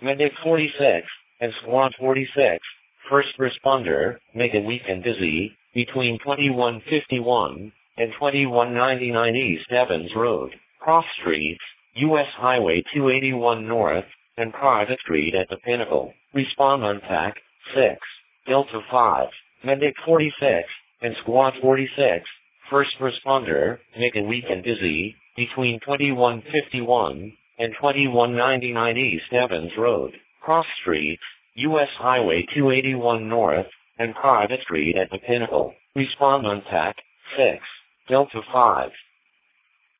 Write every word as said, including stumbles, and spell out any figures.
Medic forty-six, and Squad forty-six, first responder, make it weak and busy, between twenty-one fifty-one and twenty-one ninety-nine East Evans Road, Cross Streets, U S Highway two eighty-one North, and Private Street at the Pinnacle. Respond on T A C six, Delta five, Medic forty-six, and Squad forty-six, first responder, make it weak and busy, between twenty-one fifty-one and twenty-one ninety-nine East Evans Road, Cross Streets, U S Highway two eighty-one North, and Private Street at the Pinnacle. Respond on T A C six, Delta five.